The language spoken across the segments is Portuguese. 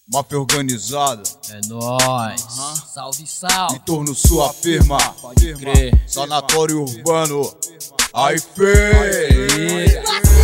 Máfia organizada. É nóis. Salve, salve. Em torno sua firma. Pode crer. Sanatório urbano. Aí fez.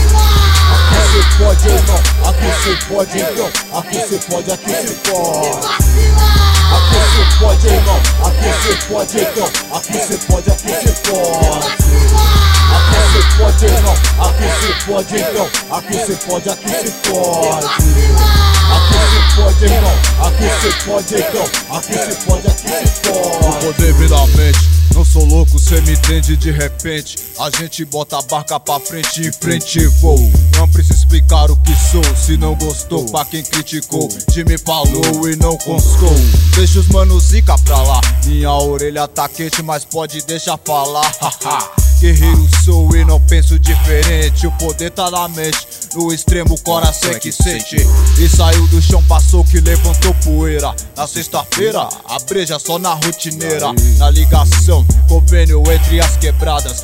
Aqui cê pode, irmão. Aqui cê pode, então. Aqui cê pode, aqui cê pode. Aqui cê pode, irmão. Aqui cê pode, então. Aqui cê pode, aqui cê pode. Aqui cê pode, irmão. Aqui cê pode, então. Aqui cê pode, aqui cê pode. Aqui cê pode, irmão. Aqui cê pode, então. Aqui cê pode, aqui cê pode. O poder vem da mente. Não sou louco, cê me entende de repente. A gente bota a barca pra frente, em frente vou. Não preciso explicar o que sou, se não gostou. Pra quem criticou, de me falou e não constou. Deixa os manos zica pra lá. Minha orelha tá quente, mas pode deixar falar. Guerreiro sou e não penso diferente. O poder tá na mente, no extremo o coração é que sente. E saiu do chão, passou que levantou poeira. Na sexta-feira, a breja só na rotineira. Na ligação, convênio entre as quebradas.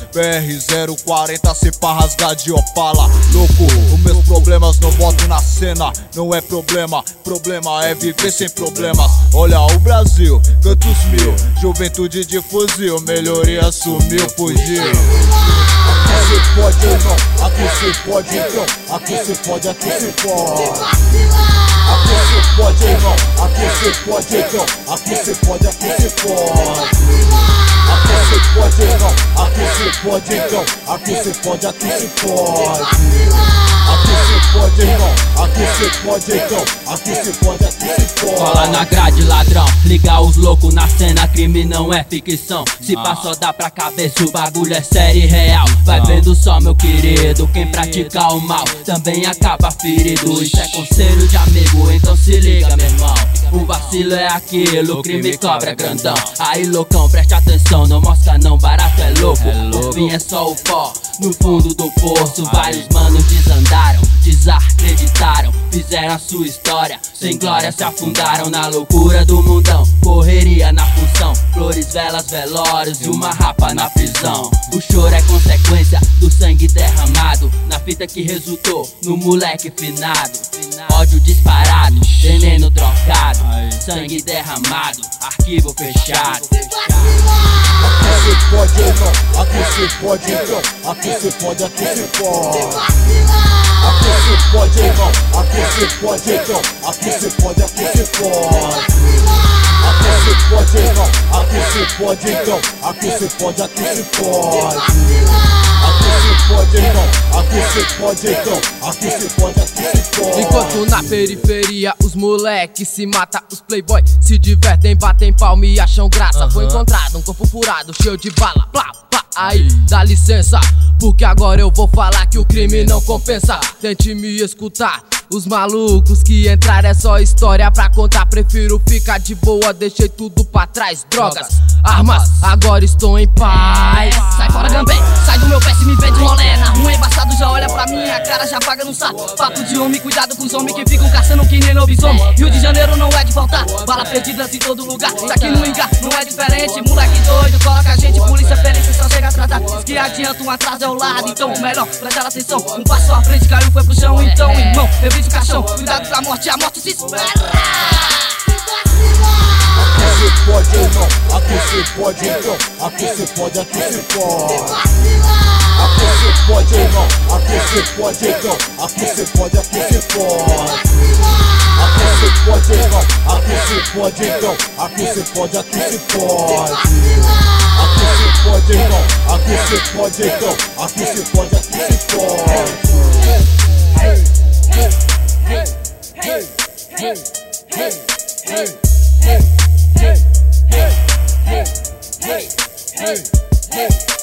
BR-040, cê pra rasgar de Opala. Louco, os meus problemas não boto na cena. Não é problema, problema é viver sem problemas. Olha o Brasil, cantos mil. Juventude de fuzil, melhoria sumiu, fugiu. Aqui cê pode, irmão. Aqui cê pode, então. Aqui cê pode, aqui cê pode. Aqui cê pode, irmão. Aqui cê pode, então. Aqui cê pode, aqui cê pode. Aqui cê pode, irmão. Aqui cê pode, então. Aqui cê pode, aqui cê pode. Aqui cê pode, irmão. Aqui cê pode, então. Aqui cê pode, aqui cê pode. Cola na grade, ladrão. Liga os loucos na cena, crime não é ficção. Se passou dá pra cabeça, o bagulho é sério e real. Vai vendo só, meu querido, quem pratica o mal também acaba ferido. Isso é conselho de amigo, então se liga, meu irmão. O vacilo é aquilo, o crime cobra grandão. Aí, loucão, preste atenção, não mostra não, barato é louco. O fim é só o pó, no fundo do poço. Vários manos desandaram, desacreditaram, fizeram a sua história, sem glória se afundaram na loucura do mundão. Correria na função, flores, velas, velórios e uma rapa na prisão. O choro é consequência do sangue derramado, na fita que resultou no moleque finado. Ódio disparado, veneno trocado, sangue derramado, arquivo fechado. Aqui cê pode, irmão. Aqui cê pode, então. Aqui cê pode, aqui cê pode. Aqui cê pode, irmão. Aqui cê pode, então. Aqui cê pode, aqui cê pode. Aqui cê pode, irmão. Aqui cê pode, então. Aqui cê pode, aqui cê pode. Aqui cê pode, irmão. Aqui cê pode, então. Aqui cê pode, aqui cê pode. Enquanto na periferia os moleques se matam, os playboy se divertem, batem palma e acham graça. Foi encontrado um corpo furado, cheio de bala, plá, plá. Aí, dá licença, porque agora eu vou falar que o crime não compensa. Tente me escutar. Os malucos que entraram é só história pra contar. Prefiro ficar de boa, deixei tudo pra trás. Drogas, armas, agora estou em paz. Sai fora, Gambé, sai do meu pé se me vê de rolé. Na rua embaçado já olha pra minha cara, já paga no saco. Papo de homem, cuidado com os homens que ficam caçando que nem lobisomem. Rio de Janeiro não é de faltar, bala perdidas em todo lugar. Daqui no Ingá não é diferente, moleque doido, coloca a gente. Polícia feliz, só chega atrasado. Diz que adianta, um atraso é o lado. Então o melhor, presta atenção. Um passo à frente, caiu, foi pro chão. Então, irmão, evite o caixão. Cuidado com a morte se espera. Aqui cê pode, irmão. Aqui cê pode, então. Aqui cê pode, aqui cê pode. Aqui cê pode, irmão. Aqui cê pode, então. Aqui cê pode, aqui cê pode. Aqui cê pode, irmão. Aqui cê pode, então. Aqui cê pode, aqui cê pode. Aqui cê pode, irmão. Aqui cê pode, então. Aqui cê pode, aqui cê pode. Hey, hey, hey, hey, hey, hey, hey, hey, hey, hey, hey, hey, hey, hey.